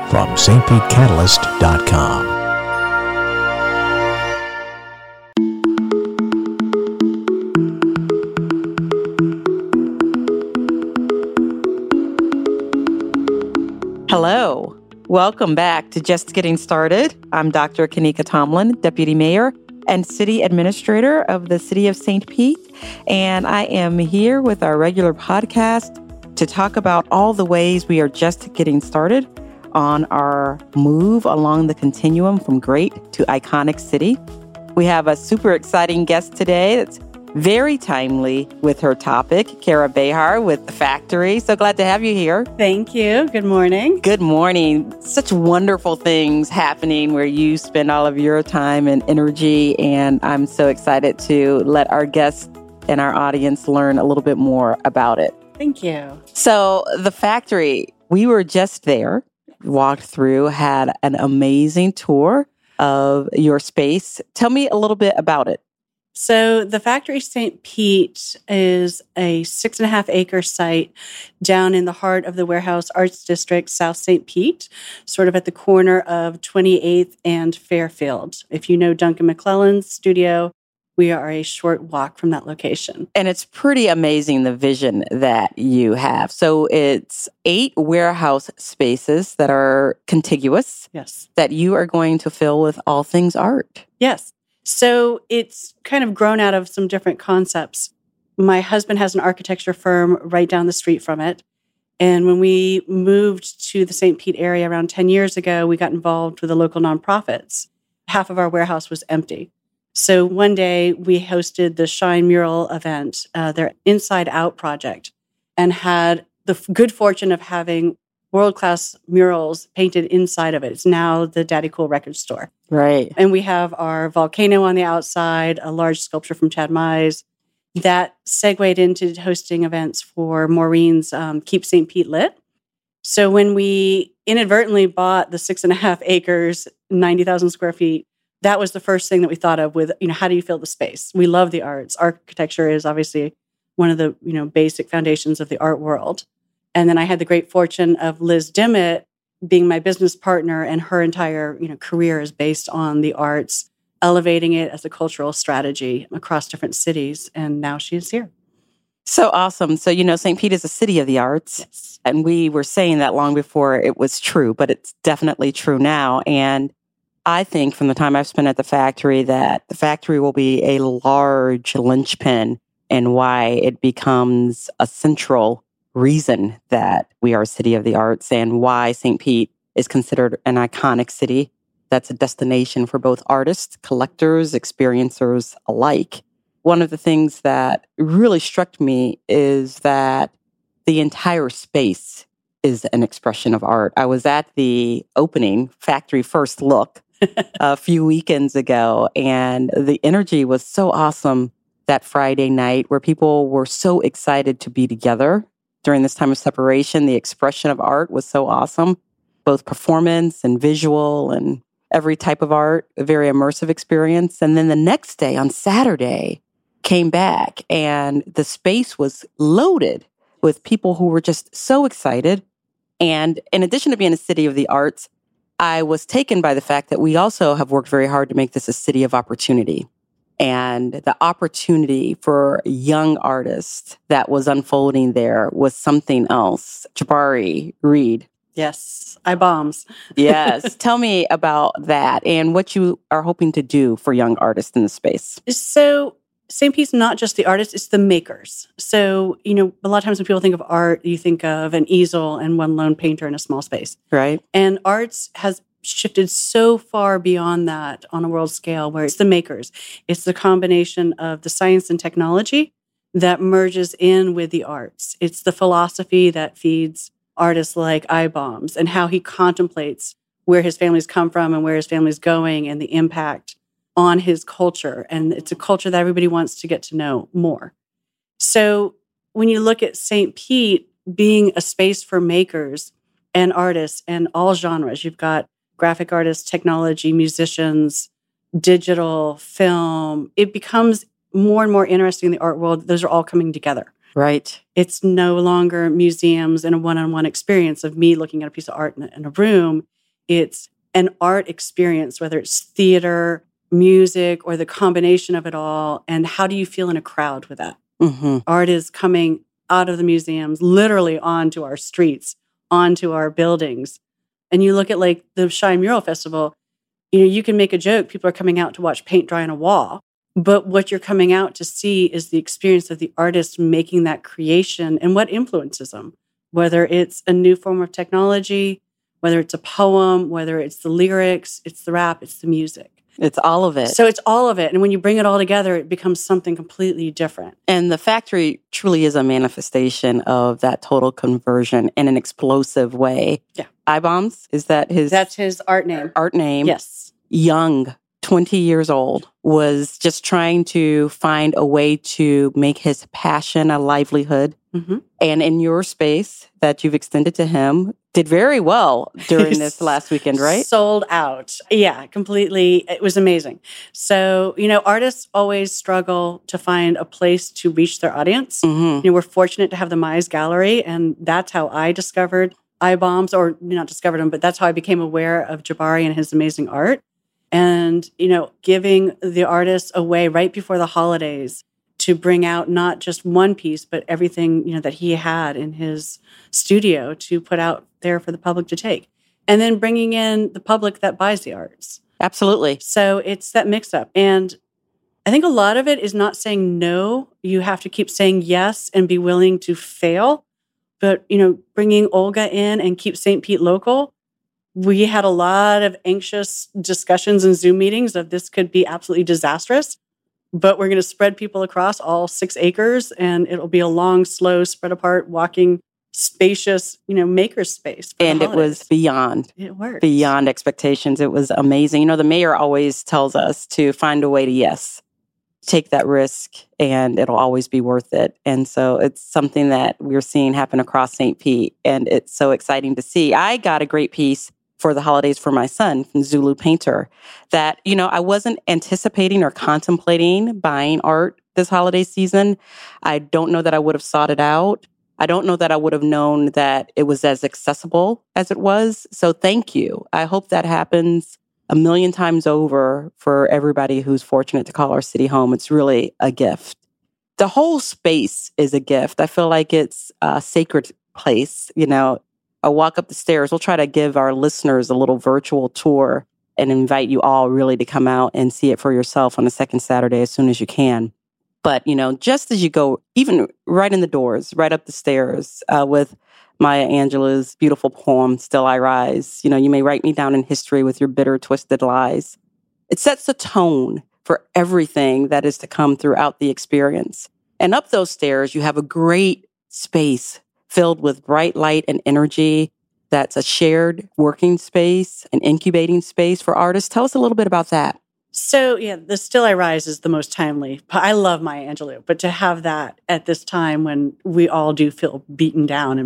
from stpetecatalyst.com. Hello. Welcome back to Just Getting Started. I'm Dr. Kanika Tomlin, Deputy Mayor and City Administrator of the City of St. Pete. And I am here with our regular podcast to talk about all the ways we are just getting started on our move along the continuum from great to iconic city. We have a super exciting guest today that's very timely with her topic, Kara Behar with The Factory. So glad to have you here. Thank you. Good morning. Good morning. Such wonderful things happening where you spend all of your time and energy. And I'm so excited to let our guests and our audience learn a little bit more about it. Thank you. So The Factory, we were just there, walked through, had an amazing tour of your space. Tell me a little bit about it. So the Factory St. Pete is a 6.5 acre site down in the heart of the Warehouse Arts District, South St. Pete, sort of at the corner of 28th and Fairfield. If you know Duncan McClellan's studio, we are a short walk from that location. And it's pretty amazing, the vision that you have. So it's 8 warehouse spaces that are contiguous. Yes. That you are going to fill with all things art. Yes. So it's kind of grown out of some different concepts. My husband has an architecture firm right down the street from it. And when we moved to the St. Pete area around 10 years ago, we got involved with the local nonprofits. Half of our warehouse was empty. So one day we hosted the Shine Mural event, their Inside Out project, and had the good fortune of having world-class murals painted inside of it. It's now the Daddy Cool Record Store. Right. And we have our volcano on the outside, a large sculpture from Chad Mize. That segued into hosting events for Maureen's Keep St. Pete Lit. So when we inadvertently bought the 6.5 acres, 90,000 square feet, that was the first thing that we thought of with, how do you fill the space? We love the arts. Architecture is obviously one of the, basic foundations of the art world. And then I had the great fortune of Liz Dimmitt being my business partner, and her entire, career is based on the arts, elevating it as a cultural strategy across different cities. And now she is here. So awesome. So, St. Pete is a city of the arts. Yes. And we were saying that long before it was true, but it's definitely true now. And I think from the time I've spent at the Factory that the Factory will be a large linchpin in why it becomes a central reason that we are a city of the arts and why St. Pete is considered an iconic city that's a destination for both artists, collectors, experiencers alike. One of the things that really struck me is that the entire space is an expression of art. I was at the opening Factory First Look a few weekends ago, and the energy was so awesome that Friday night where people were so excited to be together. During this time of separation, the expression of art was so awesome, both performance and visual and every type of art, a very immersive experience. And then the next day on Saturday came back and the space was loaded with people who were just so excited. And in addition to being a city of the arts, I was taken by the fact that we also have worked very hard to make this a city of opportunity. And the opportunity for young artists that was unfolding there was something else. Jabari Reed. Yes, iBombs. Yes. Tell me about that and what you are hoping to do for young artists in the space. So St. Pete's not just the artists, it's the makers. So, a lot of times when people think of art, you think of an easel and one lone painter in a small space. Right. And arts has shifted so far beyond that on a world scale where it's the makers. It's the combination of the science and technology that merges in with the arts. It's the philosophy that feeds artists like iBombs and how he contemplates where his family's come from and where his family's going and the impact on his culture. And it's a culture that everybody wants to get to know more. So when you look at St. Pete being a space for makers and artists and all genres, you've got graphic artists, technology, musicians, digital, film. It becomes more and more interesting in the art world. Those are all coming together. Right. It's no longer museums and a one-on-one experience of me looking at a piece of art in a room. It's an art experience, whether it's theater, music, or the combination of it all. And how do you feel in a crowd with that? Mm-hmm. Art is coming out of the museums, literally onto our streets, onto our buildings. And you look at like the Shine Mural Festival, you can make a joke. People are coming out to watch paint dry on a wall. But what you're coming out to see is the experience of the artist making that creation and what influences them, whether it's a new form of technology, whether it's a poem, whether it's the lyrics, it's the rap, it's the music. It's all of it. So it's all of it. And when you bring it all together, it becomes something completely different. And the factory truly is a manifestation of that total conversion in an explosive way. Yeah. I-Bombs, is that his? That's his art name. Art name. Yes. Young, 20 years old, was just trying to find a way to make his passion a livelihood. Mm-hmm. And in your space that you've extended to him, did very well during this last weekend, right? Sold out. Yeah, completely. It was amazing. So, artists always struggle to find a place to reach their audience. Mm-hmm. We're fortunate to have the Mize Gallery, and that's how I discovered I-Bombs, or not discovered him, but that's how I became aware of Jabari and his amazing art. And, giving the artists a way right before the holidays to bring out not just one piece, but everything, that he had in his studio to put out there for the public to take. And then bringing in the public that buys the arts. Absolutely. So it's that mix up. And I think a lot of it is not saying no. You have to keep saying yes and be willing to fail. But, bringing Olga in and keep St. Pete local, we had a lot of anxious discussions and Zoom meetings of this could be absolutely disastrous, but we're going to spread people across all 6 acres, and it'll be a long, slow, spread apart, walking, spacious, maker space. And it was beyond expectations. It was amazing. The mayor always tells us to find a way to yes. Take that risk, and it'll always be worth it. And so it's something that we're seeing happen across St. Pete, and it's so exciting to see. I got a great piece for the holidays for my son from Zulu Painter that, I wasn't anticipating or contemplating buying art this holiday season. I don't know that I would have sought it out. I don't know that I would have known that it was as accessible as it was. So thank you. I hope that happens a million times over for everybody who's fortunate to call our city home. It's really a gift. The whole space is a gift. I feel like it's a sacred place. A walk up the stairs. We'll try to give our listeners a little virtual tour and invite you all really to come out and see it for yourself on the second Saturday as soon as you can. But, just as you go, even right in the doors, right up the stairs with Maya Angelou's beautiful poem, Still I Rise, you may write me down in history with your bitter, twisted lies. It sets the tone for everything that is to come throughout the experience. And up those stairs, you have a great space filled with bright light and energy. That's a shared working space, an incubating space for artists. Tell us a little bit about that. So, the Still I Rise is the most timely. I love Maya Angelou, but to have that at this time when we all do feel beaten down,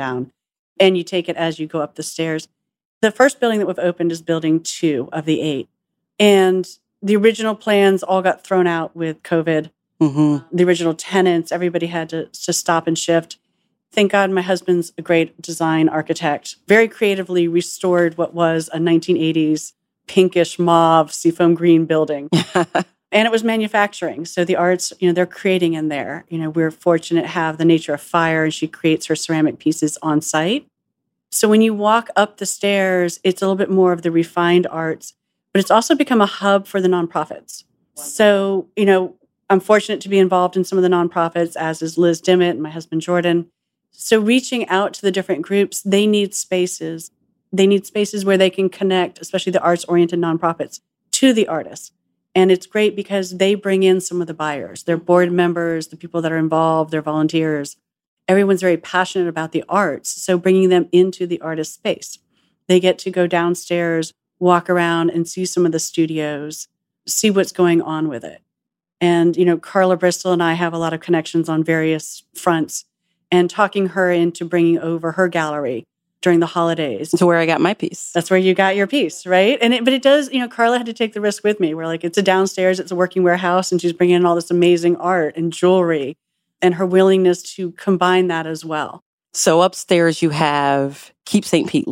and you take it as you go up the stairs. The first building that we've opened is building 2 of the 8. And the original plans all got thrown out with COVID. Mm-hmm. The original tenants, everybody had to stop and shift. Thank God my husband's a great design architect, very creatively restored what was a 1980s pinkish mauve seafoam green building. And it was manufacturing. So the arts, they're creating in there. We're fortunate to have the Nature of Fire, and she creates her ceramic pieces on site. So when you walk up the stairs, it's a little bit more of the refined arts, but it's also become a hub for the nonprofits. So, I'm fortunate to be involved in some of the nonprofits, as is Liz Dimmitt and my husband Jordan. So reaching out to the different groups, they need spaces. They need spaces where they can connect, especially the arts-oriented nonprofits, to the artists. And it's great because they bring in some of the buyers, their board members, the people that are involved, their volunteers. Everyone's very passionate about the arts, so bringing them into the artist space. They get to go downstairs, walk around, and see some of the studios, see what's going on with it. And, Carla Bristol and I have a lot of connections on various fronts, and talking her into bringing over her gallery during the holidays. To where I got my piece. That's where you got your piece, right? But it does, Carla had to take the risk with me. We're like, it's a downstairs, it's a working warehouse, and she's bringing in all this amazing art and jewelry, and her willingness to combine that as well. So upstairs you have Keep St. Pete Lit,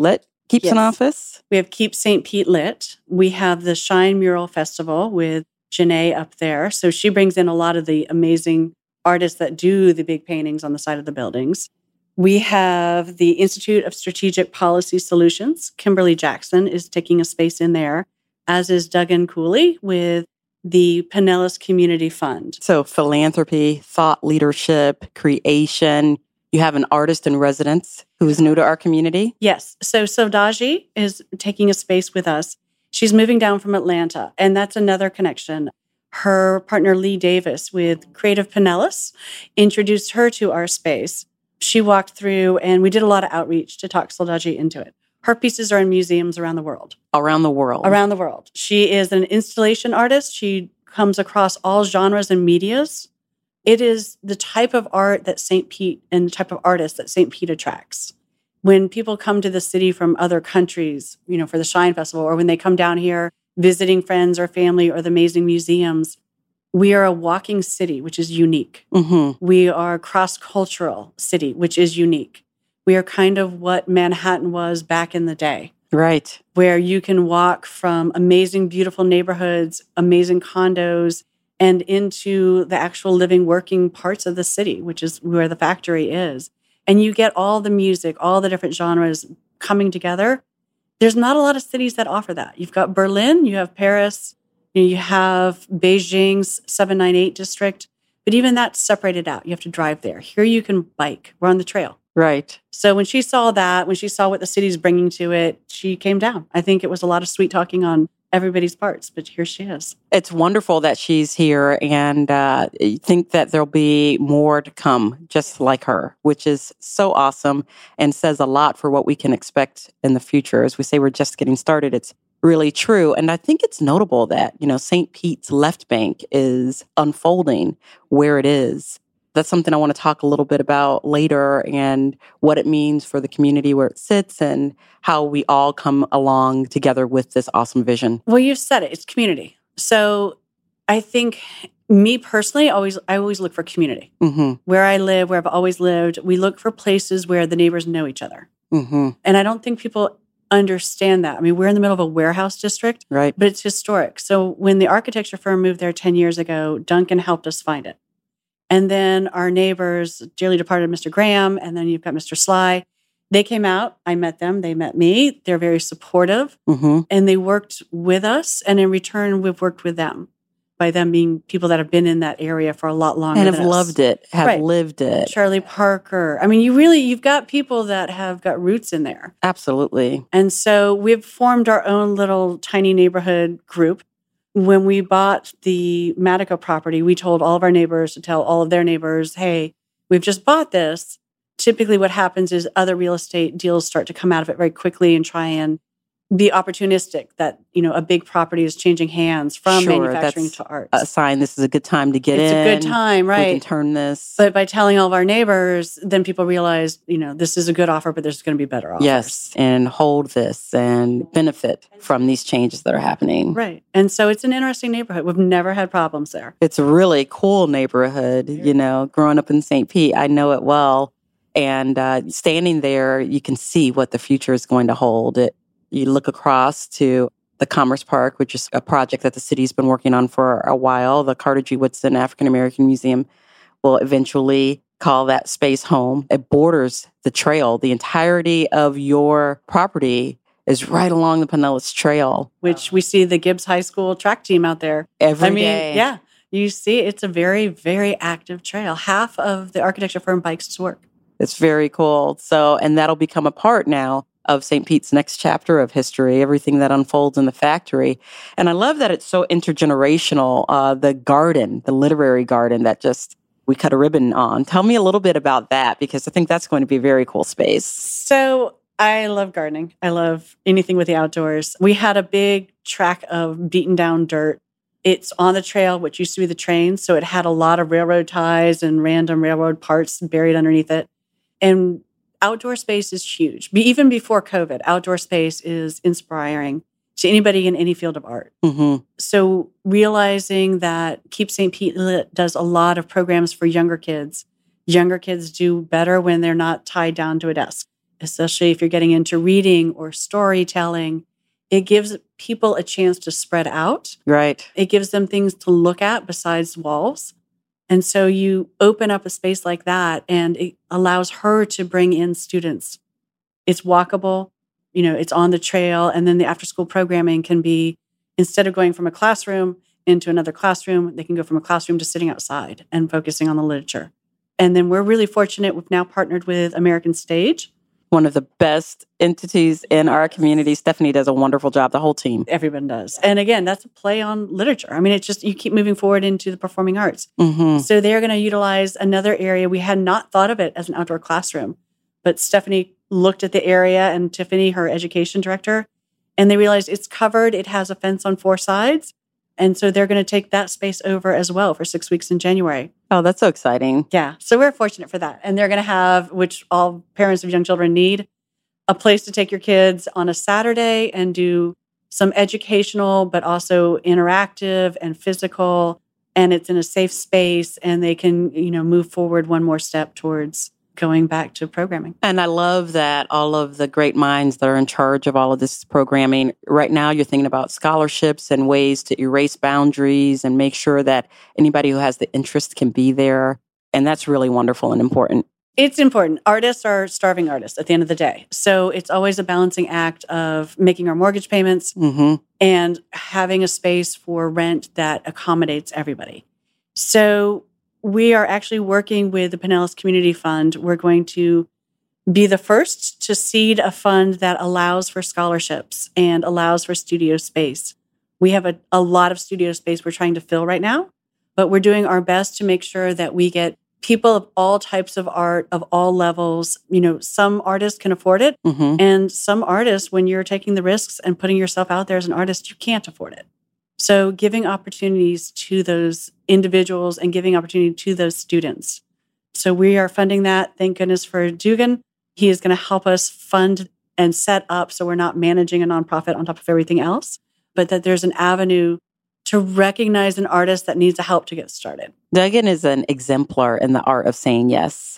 keeps an office? We have Keep St. Pete Lit. We have the Shine Mural Festival with Janae up there. So she brings in a lot of the amazing artists that do the big paintings on the side of the buildings. We have the Institute of Strategic Policy Solutions. Kimberly Jackson is taking a space in there, as is Duggan Cooley with the Pinellas Community Fund. So philanthropy, thought leadership, creation. You have an artist in residence who's new to our community? Yes. So Sodaji is taking a space with us. She's moving down from Atlanta, and that's another connection. Her partner, Lee Davis, with Creative Pinellas, introduced her to our space. She walked through, and we did a lot of outreach to talk Sodaji into it. Her pieces are in museums around the world. Around the world. Around the world. She is an installation artist. She comes across all genres and medias. It is the type of art that St. Pete and the type of artist that St. Pete attracts. When people come to the city from other countries, for the Shine Festival, or when they come down here visiting friends or family or the amazing museums, we are a walking city, which is unique. Mm-hmm. We are a cross-cultural city, which is unique. We are kind of what Manhattan was back in the day. Right. Where you can walk from amazing, beautiful neighborhoods, amazing condos, and into the actual living, working parts of the city, which is where the factory is. And you get all the music, all the different genres coming together. There's not a lot of cities that offer that. You've got Berlin, you have Paris, you have Beijing's 798 district, but even that's separated out. You have to drive there. Here you can bike. We're on the trail. Right. So when she saw that, when she saw what the city's bringing to it, she came down. I think it was a lot of sweet talking on everybody's parts, but here she is. It's wonderful that she's here, and I think that there'll be more to come just like her, which is so awesome and says a lot for what we can expect in the future. As we say, we're just getting started. It's really true. And I think it's notable that, St. Pete's Left Bank is unfolding where it is. That's something I want to talk a little bit about later, and what it means for the community where it sits and how we all come along together with this awesome vision. Well, you've said it. It's community. So I think me personally, I always look for community. Mm-hmm. Where I live, where I've always lived, we look for places where the neighbors know each other. Mm-hmm. And I don't think people understand that. I mean, we're in the middle of a warehouse district, right? But it's historic. So when the architecture firm moved there 10 years ago, Duncan helped us find it. And then our neighbors, dearly departed Mr. Graham, and then you've got Mr. Sly. They came out. I met them. They met me. They're very supportive. Mm-hmm. And they worked with us. And in return, we've worked with them. By them being people that have been in that area for a lot longer and than have us. loved it, have lived it. Charlie Parker. I mean, you've got people that have got roots in there. Absolutely. And so we've formed our own little tiny neighborhood group. When we bought the Madico property, we told all of our neighbors to tell all of their neighbors, hey, we've just bought this. Typically what happens is other real estate deals start to come out of it very quickly and try and be opportunistic that, a big property is changing hands from manufacturing to art. A sign this is a good time to get in. It's a good time, right? We can turn this. But by telling all of our neighbors, then people realize, this is a good offer, but there's going to be better offers. Yes, and hold this and benefit from these changes that are happening. Right. And so it's an interesting neighborhood. We've never had problems there. It's a really cool neighborhood, growing up in St. Pete. I know it well. And standing there, you can see what the future is going to hold. You look across to the Commerce Park, which is a project that the city's been working on for a while. The Carter G. Woodson African American Museum will eventually call that space home. It borders the trail. The entirety of your property is right along the Pinellas Trail. Which we see the Gibbs High School track team out there. Every day. Yeah. You see, it's a very, very active trail. Half of the architecture firm bikes to work. It's very cool. So, and that'll become a part now of St. Pete's next chapter of history, everything that unfolds in the factory. And I love that it's so intergenerational. The garden, the literary garden that we cut a ribbon on. Tell me a little bit about that, because I think that's going to be a very cool space. So I love gardening. I love anything with the outdoors. We had a big track of beaten down dirt. It's on the trail, which used to be the train. So it had a lot of railroad ties and random railroad parts buried underneath it. And outdoor space is huge. Even before COVID, outdoor space is inspiring to anybody in any field of art. Mm-hmm. So realizing that Keep St. Pete Lit does a lot of programs for younger kids. Younger kids do better when they're not tied down to a desk. especially if you're getting into reading or storytelling. It gives people a chance to spread out. Right. It gives them things to look at besides walls. And so you open up a space like that, and it allows her to bring in students. It's walkable, it's on the trail. And then the after school programming can be, instead of going from a classroom into another classroom, they can go from a classroom to sitting outside and focusing on the literature. And then we're really fortunate. We've now partnered with American Stage. One of the best entities in our community. Stephanie does a wonderful job, the whole team. Everyone does. And again, that's a play on literature. I mean, it's just, you keep moving forward into the performing arts. Mm-hmm. So they're going to utilize another area. We had not thought of it as an outdoor classroom, but Stephanie looked at the area, and Tiffany, her education director, and they realized it's covered. It has a fence on 4 sides. And so they're going to take that space over as well for 6 weeks in January. Oh, that's so exciting. Yeah. So we're fortunate for that. And they're going to have, which all parents of young children need, a place to take your kids on a Saturday and do some educational, but also interactive and physical. And it's in a safe space, and they can, move forward one more step towards going back to programming. And I love that all of the great minds that are in charge of all of this programming, right now you're thinking about scholarships and ways to erase boundaries and make sure that anybody who has the interest can be there. And that's really wonderful and important. It's important. Artists are starving artists at the end of the day. So it's always a balancing act of making our mortgage payments and having a space for rent that accommodates everybody. So we are actually working with the Pinellas Community Fund. We're going to be the first to seed a fund that allows for scholarships and allows for studio space. We have a lot of studio space we're trying to fill right now, but we're doing our best to make sure that we get people of all types of art, of all levels. Some artists can afford it, and some artists, when you're taking the risks and putting yourself out there as an artist, you can't afford it. So giving opportunities to those individuals and giving opportunity to those students. So we are funding that. Thank goodness for Dugan. He is going to help us fund and set up so we're not managing a nonprofit on top of everything else, but that there's an avenue to recognize an artist that needs the help to get started. Dugan is an exemplar in the art of saying yes.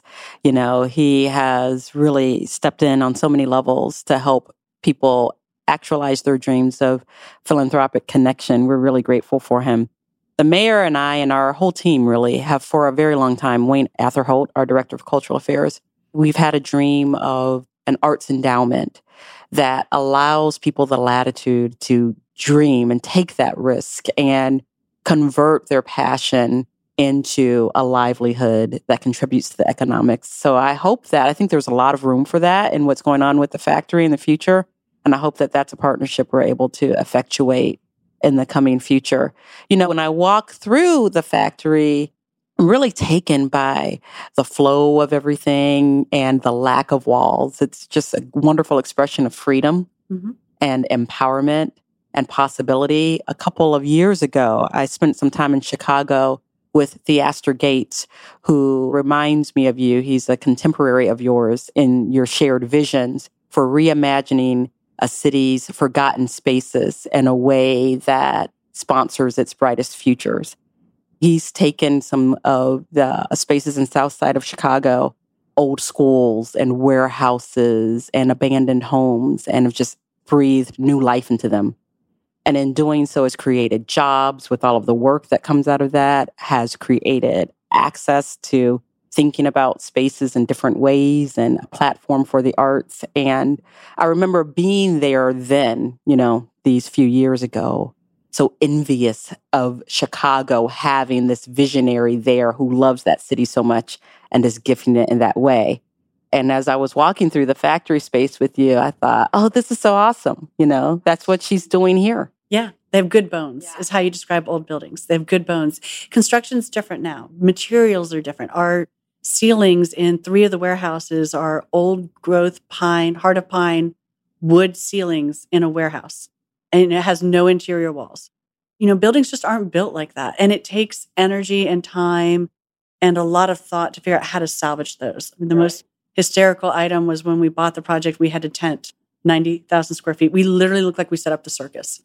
He has really stepped in on so many levels to help people actualize their dreams of philanthropic connection. We're really grateful for him. The mayor and I and our whole team really have for a very long time, Wayne Atherholt, our director of cultural affairs, we've had a dream of an arts endowment that allows people the latitude to dream and take that risk and convert their passion into a livelihood that contributes to the economics. So I think there's a lot of room for that in what's going on with the factory in the future. And I hope that that's a partnership we're able to effectuate in the coming future. When I walk through the factory, I'm really taken by the flow of everything and the lack of walls. It's just a wonderful expression of freedom and empowerment and possibility. A couple of years ago, I spent some time in Chicago with Theaster Gates, who reminds me of you. He's a contemporary of yours in your shared visions for reimagining a city's forgotten spaces in a way that sponsors its brightest futures. He's taken some of the spaces in South Side of Chicago, old schools and warehouses and abandoned homes, and have just breathed new life into them. And in doing so, has created jobs with all of the work that comes out of that, has created access to thinking about spaces in different ways and a platform for the arts. And I remember being there then, these few years ago, so envious of Chicago having this visionary there who loves that city so much and is gifting it in that way. And as I was walking through the factory space with you, I thought, oh, this is so awesome. That's what she's doing here. Yeah, they have good bones, is how you describe old buildings. They have good bones. Construction's different now. Materials are different. Our ceilings in 3 of the warehouses are old growth pine, heart of pine, wood ceilings in a warehouse. And it has no interior walls. Buildings just aren't built like that. And it takes energy and time and a lot of thought to figure out how to salvage those. The most hysterical item was when we bought the project, we had to tent 90,000 square feet. We literally looked like we set up the circus.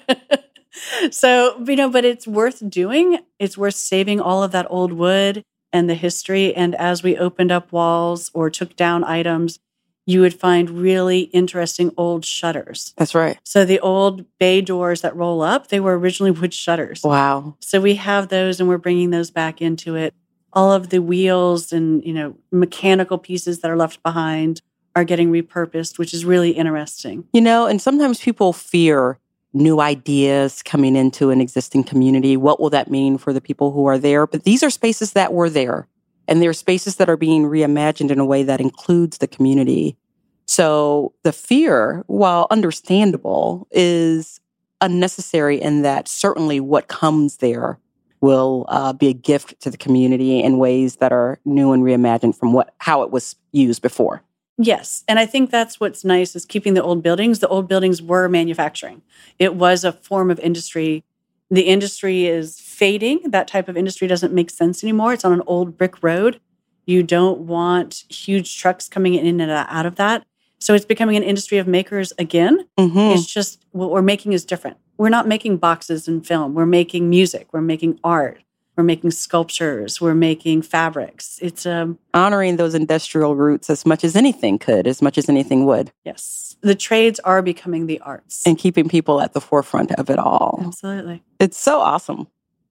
So, but it's worth doing. It's worth saving all of that old wood and the history. And as we opened up walls or took down items, you would find really interesting old shutters. That's right. So the old bay doors that roll up, they were originally wood shutters. Wow. So we have those and we're bringing those back into it. All of the wheels and, mechanical pieces that are left behind are getting repurposed, which is really interesting. And sometimes people fear new ideas coming into an existing community. What will that mean for the people who are there? But these are spaces that were there, and they're spaces that are being reimagined in a way that includes the community. So the fear, while understandable, is unnecessary in that certainly what comes there will be a gift to the community in ways that are new and reimagined from how it was used before. Yes. And I think that's what's nice is keeping the old buildings. The old buildings were manufacturing. It was a form of industry. The industry is fading. That type of industry doesn't make sense anymore. It's on an old brick road. You don't want huge trucks coming in and out of that. So it's becoming an industry of makers again. Mm-hmm. It's just what we're making is different. We're not making boxes and film. We're making music. We're making art. We're making sculptures. We're making fabrics. It's honoring those industrial roots as much as anything could, as much as anything would. Yes. The trades are becoming the arts. And keeping people at the forefront of it all. Absolutely. It's so awesome.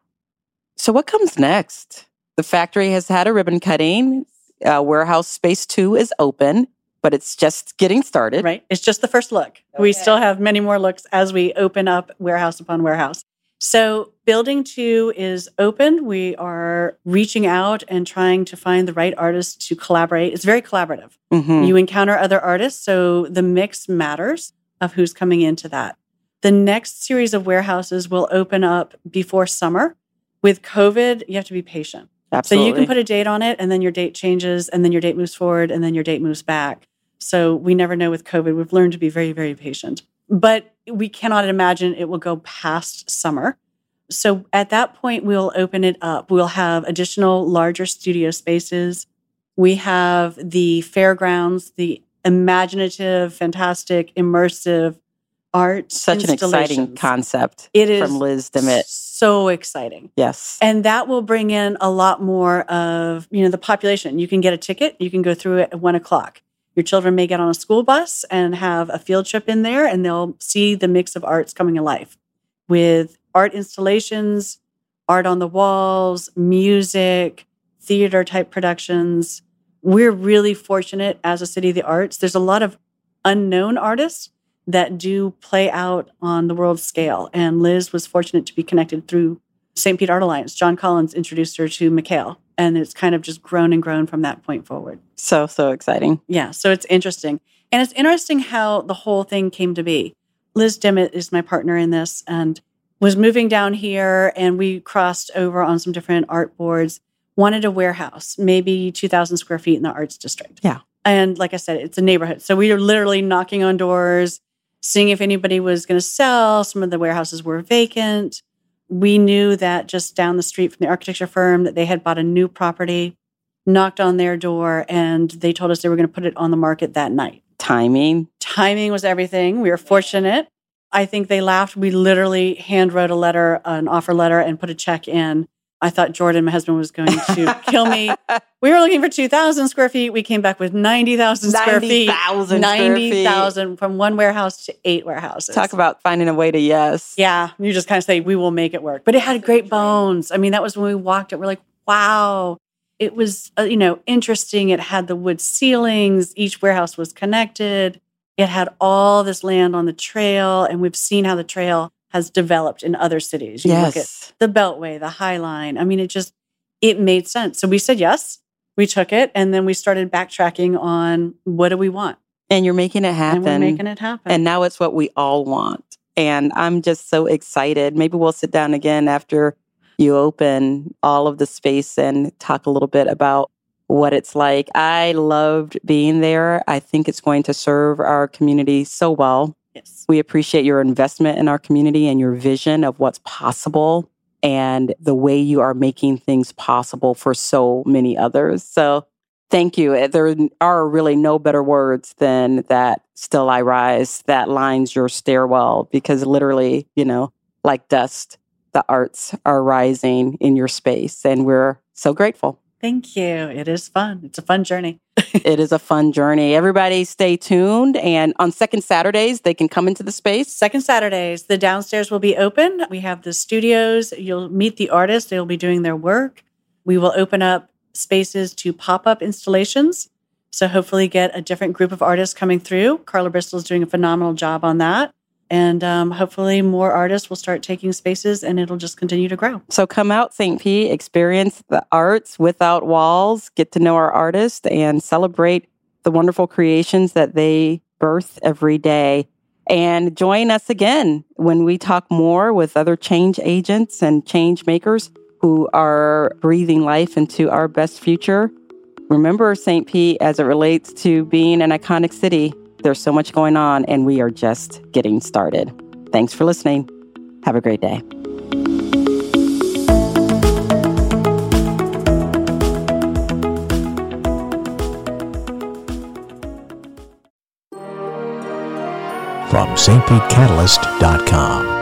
So what comes next? The factory has had a ribbon cutting. Warehouse Space 2 is open, but it's just getting started. Right. It's just the first look. Okay. We still have many more looks as we open up warehouse upon warehouse. So Building 2 is open. We are reaching out and trying to find the right artists to collaborate. It's very collaborative. Mm-hmm. You encounter other artists, so the mix matters of who's coming into that. The next series of warehouses will open up before summer. With COVID, you have to be patient. Absolutely. So you can put a date on it, and then your date changes, and then your date moves forward, and then your date moves back. So we never know with COVID. We've learned to be very, very patient. But we cannot imagine it will go past summer. So at that point, we'll open it up. We'll have additional larger studio spaces. We have the fairgrounds, the imaginative, fantastic, immersive art. Such an exciting concept. It is from Liz Dimmitt. So exciting. Yes. And that will bring in a lot more of, the population. You can get a ticket. You can go through it at 1:00. Your children may get on a school bus and have a field trip in there, and they'll see the mix of arts coming alive with art installations, art on the walls, music, theater type productions. We're really fortunate as a City of the Arts. There's a lot of unknown artists that do play out on the world scale. And Liz was fortunate to be connected through St. Pete Art Alliance. John Collins introduced her to Mikhail, and it's kind of just grown and grown from that point forward. So exciting. Yeah, so it's interesting. And it's interesting how the whole thing came to be. Liz Dimmitt is my partner in this and was moving down here, and we crossed over on some different art boards, wanted a warehouse, maybe 2,000 square feet in the arts district. Yeah. And like I said, it's a neighborhood. So we were literally knocking on doors, seeing if anybody was going to sell. Some of the warehouses were vacant. We knew that just down the street from the architecture firm that they had bought a new property, knocked on their door, and they told us they were going to put it on the market that night. Timing was everything. We were fortunate. I think they laughed. We literally hand wrote a letter, an offer letter, and put a check in. I thought Jordan, my husband, was going to kill me. We were looking for 2,000 square feet. We came back with 90,000 square feet. 90,000 from one warehouse to 8 warehouses. Talk about finding a way to yes. Yeah. You just kind of say, we will make it work. But it had great bones. I mean, that was when we walked it. We're like, wow. It was, interesting. It had the wood ceilings. Each warehouse was connected. It had all this land on the trail. And we've seen how the trail has developed in other cities. You look at the Beltway, the High Line. I mean, it made sense. So we said yes. We took it, and then we started backtracking on what do we want. And you're making it happen. And we're making it happen. And now it's what we all want. And I'm just so excited. Maybe we'll sit down again after you open all of the space and talk a little bit about what it's like. I loved being there. I think it's going to serve our community so well. Yes. We appreciate your investment in our community and your vision of what's possible and the way you are making things possible for so many others. So thank you. There are really no better words than that Still I Rise, that lines your stairwell, because literally, like dust, the arts are rising in your space. And we're so grateful. Thank you. It is fun. It's a fun journey. It is a fun journey. Everybody stay tuned. And on second Saturdays, they can come into the space. Second Saturdays, the downstairs will be open. We have the studios. You'll meet the artists. They'll be doing their work. We will open up spaces to pop-up installations. So hopefully get a different group of artists coming through. Carla Bristol is doing a phenomenal job on that. And hopefully more artists will start taking spaces and it'll just continue to grow. So come out, St. Pete, experience the arts without walls, get to know our artists, and celebrate the wonderful creations that they birth every day. And join us again when we talk more with other change agents and change makers who are breathing life into our best future. Remember, St. Pete, as it relates to being an iconic city, there's so much going on, and we are just getting started. Thanks for listening. Have a great day. From stpetecatalyst.com.